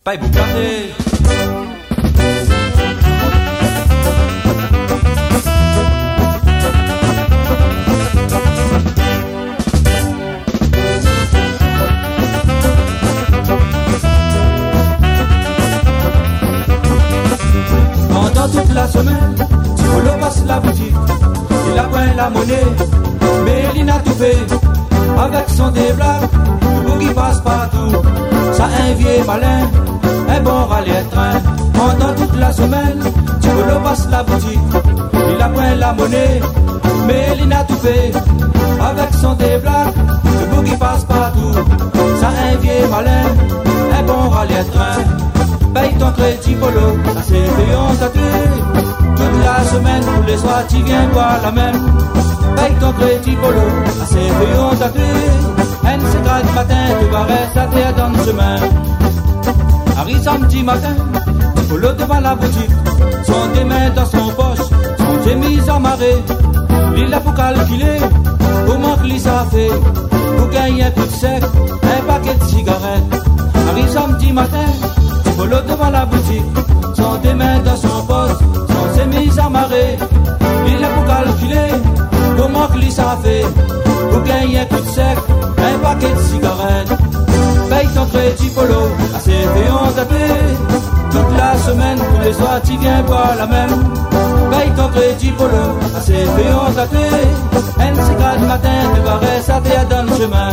Paye pour planter. Pendant toute la semaine, Ticolo passe la boutique, il apprend la monnaie, mais il n'a tout fait. Avec son déblac, le boogie passe partout, ça un vieux malin, un bon rallye train. Pendant toute la semaine, Ticolo passe la boutique, il apprend la monnaie, mais il n'a tout fait. Avec son déblac, le boogie passe partout, ça un vieux malin, un bon rallye train. Paye ton crédit polo, ça c'est payant tatu. Toute la semaine, tous les soirs, tu viens boire la même. Paye ton crédit polo, ça c'est payant tatu. Un c'est matin, tu vas rester dans le chemin. Arrive samedi matin, polo devant la boutique, son des mains dans son poche, son chemise en marée. Il a pour calculer, comment que ça fait, pour gagner un coup de sec, un paquet de cigarettes. Arrive samedi matin, Polo devant la boutique, sans des mains dans son poste, sans ses mises à marée. Il a pour calculer comment que ça fait, pour gagner un coup de sec, un paquet de cigarettes. Paye ton crédit Polo, assez payant tapé. Toute la semaine, tous les soirs, tu viens boire la même. Paye ton crédit Polo, assez payant tapé. Un cigarette le matin, tu vas rester dans le chemin.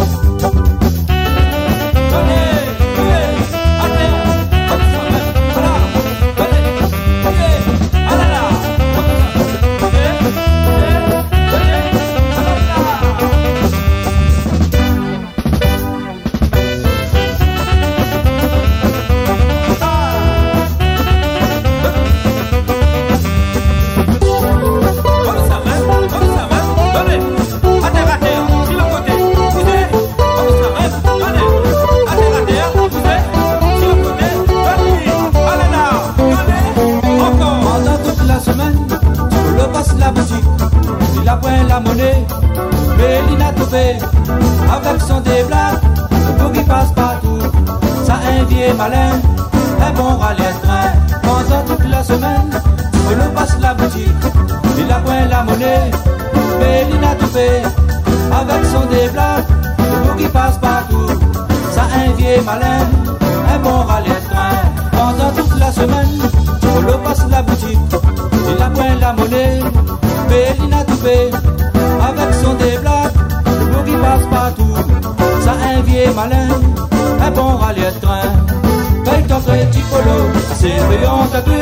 La monnaie, mais il n'a tout fait. Avec son déblat, le boogie passe partout. Ça un vieux malin, un bon rallye train. Pendant toute la semaine, on le passe la boutique. Il apprend la monnaie, mais il n'a tout fait. Avec son déblat, le boogie passe partout. Ça un vieux malin, un bon rallye train. Pendant toute la semaine, on le passe la boutique. Il apprend la monnaie, mais il n'a tout fait. Avec son déblat, le boogie passe partout. Ça un vieux malin, un bon rallye train. Paye ton crédit Polo, c'est payant tapé.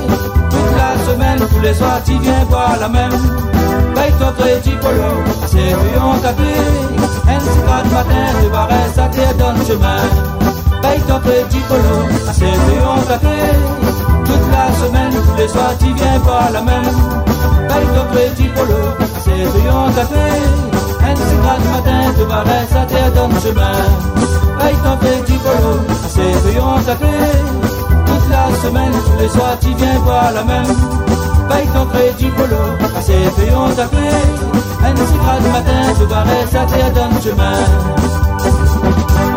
Toute la semaine, tous les soirs, tu viens boire la même. Paye ton crédit Polo, c'est payant tapé. Un cigarette le matin, tu vas rester dans le chemin. Paye ton crédit Polo, c'est payant tapé. Toute la semaine, tous les soirs, tu viens boire la même. Paye ton crédit Polo, c'est payant tapé. Un cigarette le matin, tu vas rester dans le chemin. Paye ton crédit Polo, c'est payant tapé. Toute la semaine, tous les soirs, tu viens boire la même. Paye ton crédit Polo, c'est payant tapé. Un cigarette le matin, tu vas rester dans le chemin.